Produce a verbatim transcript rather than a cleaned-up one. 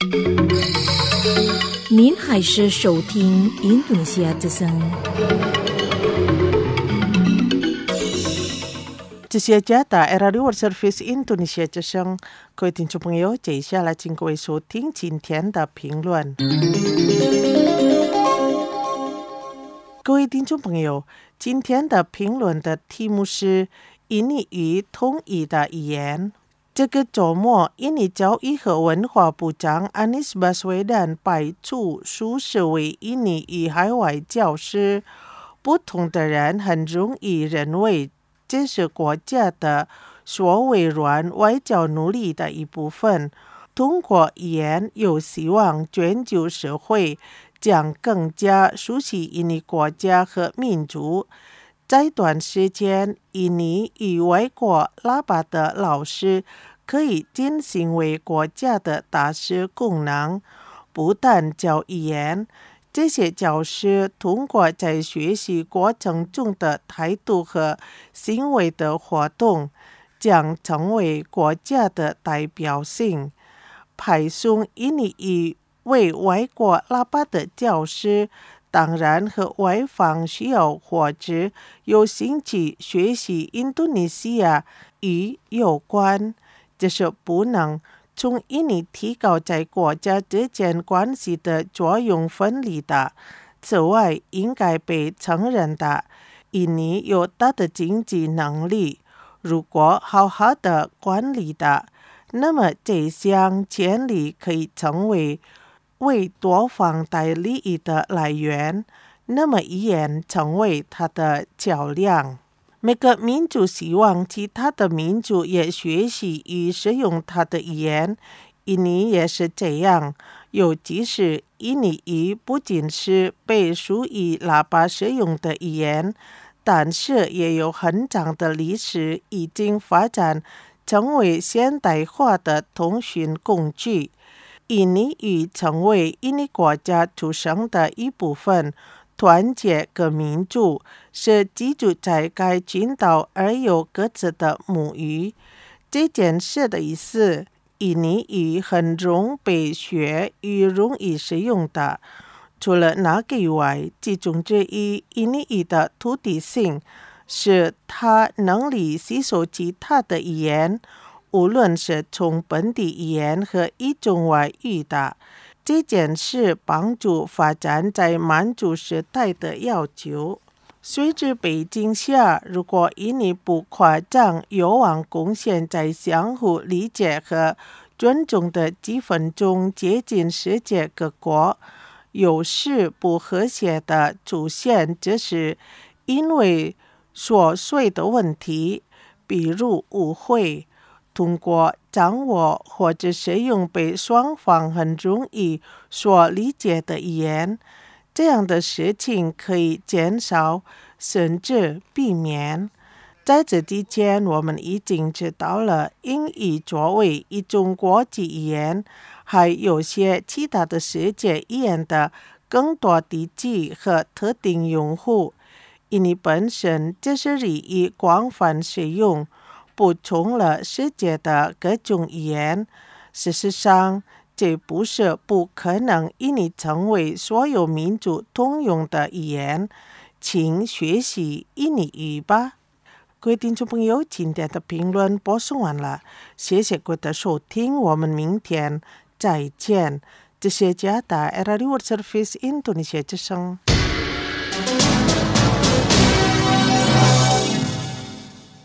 您还是收听印度尼西亚之声。 这些家的 Era World Service Indonesia 之声，各位听众朋友，接下来请各位收听今天的评论。各位听众朋友，今天的评论的题目是印尼语统一的语言。这个周末，印尼教育和文化部长 Anies Baswedan 派出数十位印尼语海外教师。不同的人很容易认为这是国家的所谓软外交努力的一部分。通过语言有希望全球社会将更加熟悉印尼国家和民族。在短时间，印尼与外国喇叭的老师可以进行为国家的大事功能，不但教语言，这些教师通过在学习过程中的态度和行为的活动，将成为国家的代表性。派送印尼语为外国喇叭的教师当然和外方需要或者有兴趣学习印度尼西亚语有关，这是不能从印尼提高在国家之间关系的作用分离的。此外，应该被承认的，印尼有大的经济能力，如果好好的管理的，那么这项潜力可以成为为多方带利益的来源，那么语言成为它的桥梁。每个民族希望其他的民族也学习与使用它的语言，印尼也是这样。尤其是印尼语不仅是被属于喇叭使用的语言，但是也有很长的历史，已经发展成为现代化的通讯工具。印尼语成为印尼国家出生的一部分，团结各民族，是居住在该群岛而有各自的母语。这件事的意思，印尼语很容易被学与容易使用的。除了那个以外，其中之一，印尼语的土地性，是它能力吸收其他的语言，无论是从本地语言和一种外语的。这件事帮助发展在满族时代的要求。随着北京下，如果印尼不夸张，有望贡献在相互理解和尊重的积分中接近世界各国。有时不和谐的出现，这是因为琐碎的问题，比如误会。通过掌握或者使用被双方很容易所理解的语言，这样的事情可以减少甚至避免。在这之前，我们已经知道了英语作为一种国际语言，还有些其他的世界语言的更多地区和特定用户。印尼本身就是日益广泛使用，补充了世界的各种语言。事实上，这不是不可能印尼成为所有民族通用的语言。请学习印尼语吧。各位听众朋友，今天的评论播送完了，谢谢各位的收听，我们明天再见。这是加拿大 Era World Service Indonesia 之声。